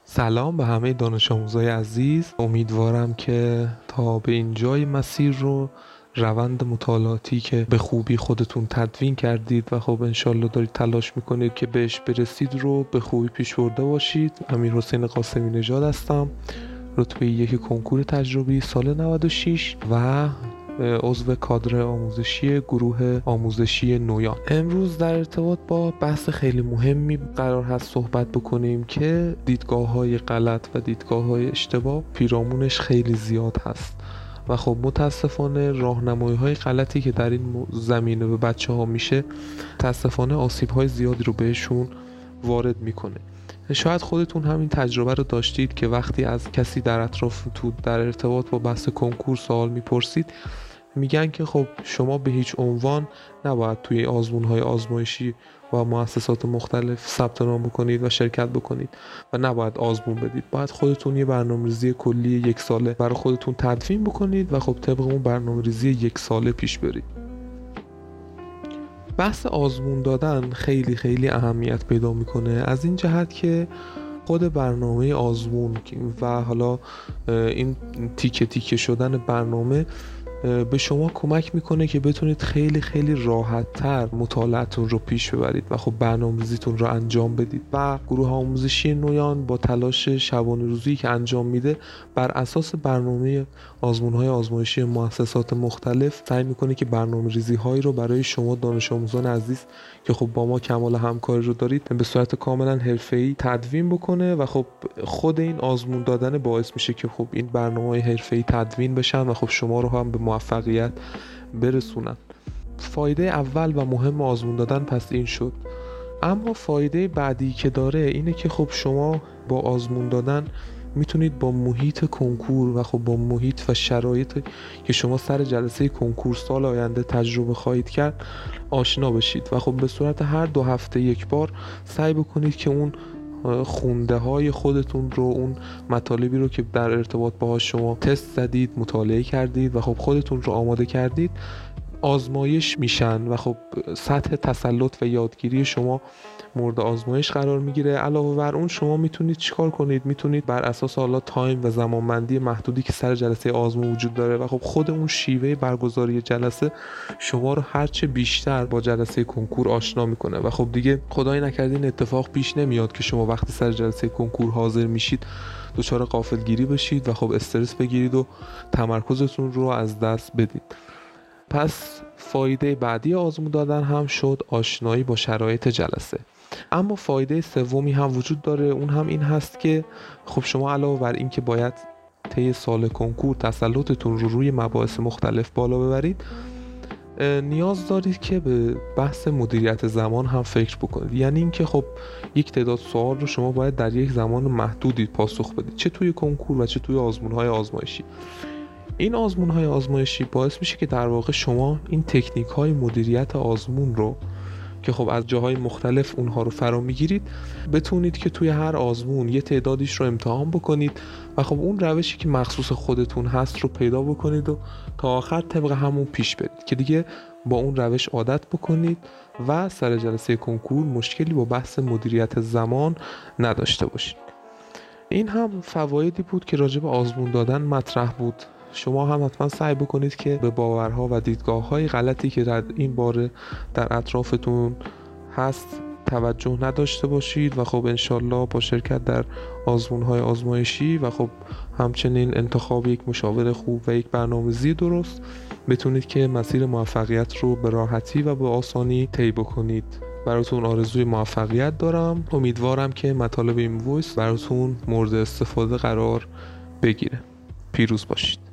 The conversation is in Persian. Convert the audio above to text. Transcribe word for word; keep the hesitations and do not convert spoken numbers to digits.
سلام به همه دانش آموزای عزیز. امیدوارم که تا به اینجای مسیر رو روند مطالعاتی که به خوبی خودتون تدوین کردید و خب انشالله دارید تلاش میکنید که بهش برسید رو به خوبی پیش برده باشید. امیرحسین قاسمی نژاد هستم، رتبه یک کنکور تجربی سال نود و شش و عضو کادر آموزشی گروه آموزشی نویان. امروز در ارتباط با بحث خیلی مهمی قرار هست صحبت بکنیم که دیدگاه‌های غلط و دیدگاه‌های اشتباه پیرامونش خیلی زیاد هست و خب متاسفانه راهنمایی‌های غلطی که در این زمینه به بچه‌ها میشه متاسفانه آسیب‌های زیادی رو بهشون وارد میکنه. شاید خودتون همین تجربه رو داشتید که وقتی از کسی در اطرافتون در ارتباط با بحث کنکور سوال میپرسید میگن که خب شما به هیچ عنوان نباید توی آزمون‌های آزمایشی و مؤسسات مختلف ثبت نام بکنید و شرکت بکنید و نباید آزمون بدید. باید خودتون یه برنامه‌ریزی کلی یک ساله برای خودتون تدوین بکنید و خب طبق اون برنامه‌ریزی یک ساله پیش برید. بحث آزمون دادن خیلی خیلی اهمیت پیدا میکنه از این جهت که خود برنامه آزمون و حالا این تیکه تیکه شدن برنامه به شما کمک میکنه که بتونید خیلی خیلی راحت تر مطالعتون رو پیش ببرید و خب برنامه‌ریزیتون رو انجام بدید. و گروه آموزشی نویان با تلاش شبانه روزی که انجام میده بر اساس برنامه آزمون‌های آزمایشی مؤسسات مختلف سعی میکنه که برنامه‌ریزی هایی رو برای شما دانش آموزان عزیز که خب با ما کمال همکاری رو دارید به صورت کاملا حرفه‌ای تدوین بکنه و خب خود این آزمون دادن باعث میشه که خب این برنامه‌های حرفه‌ای تدوین بشن و خب شما رو هم به موفقیت برسونن. فایده اول و مهم آزمون دادن پس این شد. اما فایده بعدی که داره اینه که خب شما با آزمون دادن میتونید با محیط کنکور و خب با محیط و شرایط که شما سر جلسه کنکور سال آینده تجربه خواهید کرد آشنا بشید و خب به صورت هر دو هفته یک بار سعی بکنید که اون خونده های خودتون رو، اون مطالبی رو که در ارتباط باهاش شما تست زدید، مطالعه کردید و خب خودتون رو آماده کردید آزمایش میشن و خب سطح تسلط و یادگیری شما مورد آزمایش قرار میگیره. علاوه بر اون شما میتونید چیکار کنید؟ میتونید بر اساس حالا تایم و زمانبندی محدودی که سر جلسه آزمون وجود داره و خب خود اون شیوه برگزاری جلسه شما رو هرچه بیشتر با جلسه کنکور آشنا میکنه و خب دیگه خدای نکرده این اتفاق پیش نمیاد که شما وقتی سر جلسه کنکور حاضر میشید دچار غافلگیری بشید و خب استرس بگیرید و تمرکزتون رو از دست بدید. پس فایده بعدی آزمون دادن هم شد آشنایی با شرایط جلسه. اما فایده سومی هم وجود داره، اون هم این هست که خب شما علاوه بر این که باید طی سال کنکور تسلطتون رو روی مباحث مختلف بالا ببرید نیاز دارید که به بحث مدیریت زمان هم فکر بکنید. یعنی این که خب یک تعداد سوال رو شما باید در یک زمان محدودی پاسخ بدید، چه توی کنکور و چه توی آزمون‌های آزمایشی. این آزمون‌های آزمایشی باعث میشه که در واقع شما این تکنیک‌های مدیریت آزمون رو که خب از جاهای مختلف اونها رو فرا میگیرید بتونید که توی هر آزمون یه تعدادیش رو امتحان بکنید و خب اون روشی که مخصوص خودتون هست رو پیدا بکنید و تا آخر طبق همون پیش برید که دیگه با اون روش عادت بکنید و سر جلسه کنکور مشکلی با بحث مدیریت زمان نداشته باشید. این هم فوایدی بود که راجع به آزمون دادن مطرح بود. شما هم حتما سعی بکنید که به باورها و دیدگاه‌های غلطی که در این باره در اطرافتون هست توجه نداشته باشید و خب انشالله با شرکت در آزمون‌های آزمایشی و خب همچنین انتخاب یک مشاور خوب و یک برنامه‌ریزی درست بتونید که مسیر موفقیت رو به راحتی و به آسانی طی بکنید. براتون آرزوی موفقیت دارم. امیدوارم که مطالب این وایس براتون مورد استفاده قرار بگیره. پیروز باشید.